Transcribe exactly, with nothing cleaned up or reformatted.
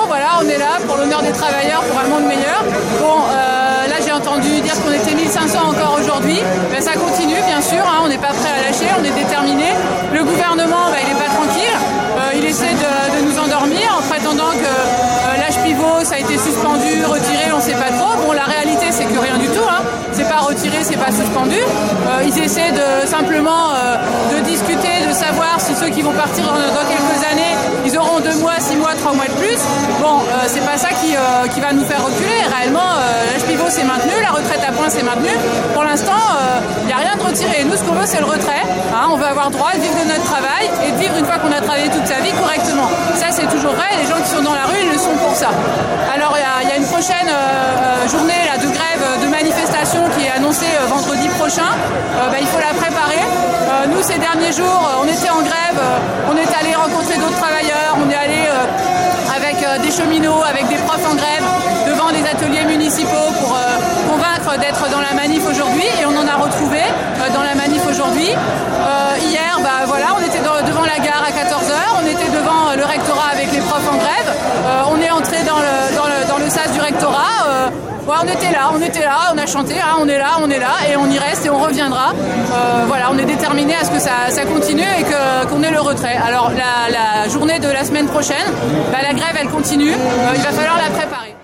voilà, on est là pour l'honneur des travailleurs, pour un monde meilleur. Bon, euh, là j'ai entendu dire qu'on était mille cinq cents encore aujourd'hui. Ben, ça continue bien sûr, hein, on n'est pas prêt à lâcher, on est déterminé. Le gouvernement, ben, il n'est pas tranquille, euh, il essaie de, de nous endormir en prétendant que euh, l'âge pivot ça a été suspendu, retiré, on ne sait pas trop. Bon, la réalité c'est que rien du tout, hein. C'est pas retiré, c'est pas suspendu. Euh, ils essaient de simplement euh, de discuter, de savoir si ceux qui vont partir dans, dans quelques années, ils auront deux mois, six mois, trois mois de plus. Bon, euh, c'est pas ça qui, euh, qui va nous faire reculer. Réellement, euh, l'âge pivot c'est maintenu, la retraite à points c'est maintenu. Pour l'instant, il euh, n'y a rien de retiré. Nous, ce qu'on veut, c'est le retrait. Hein. On veut avoir droit de vivre de notre travail et de vivre une fois qu'on a travaillé toute sa vie correctement. Ça, c'est toujours vrai. Les gens qui sont dans la rue, ils le sont pour ça. Alors, il y, y a une prochaine euh, journée là, de grève, de manifestation qui est annoncée euh, vendredi prochain. Euh, bah, il faut la préparer. Euh, nous, ces derniers jours, on était en grève. Euh, on est allé rencontrer d'autres travailleurs. On est allé euh, avec euh, des cheminots, avec des profs en grève, devant des ateliers municipaux pour euh, convaincre d'être dans la manif aujourd'hui. Et on en a retrouvé euh, dans la manif aujourd'hui. Euh, hier, bah, voilà, on était dans, devant la gare à quatorze heures. On était devant euh, le rectorat avec les profs en grève. Euh, on est entré dans le, dans le, dans le sas du rectorat. Euh, Ouais, on était là, on était là, on a chanté, hein, on est là, on est là, et on y reste et on reviendra. Euh, voilà, on est déterminé à ce que ça, ça continue et que, qu'on ait le retrait. Alors la, la journée de la semaine prochaine, bah, la grève elle continue, euh, il va falloir la préparer.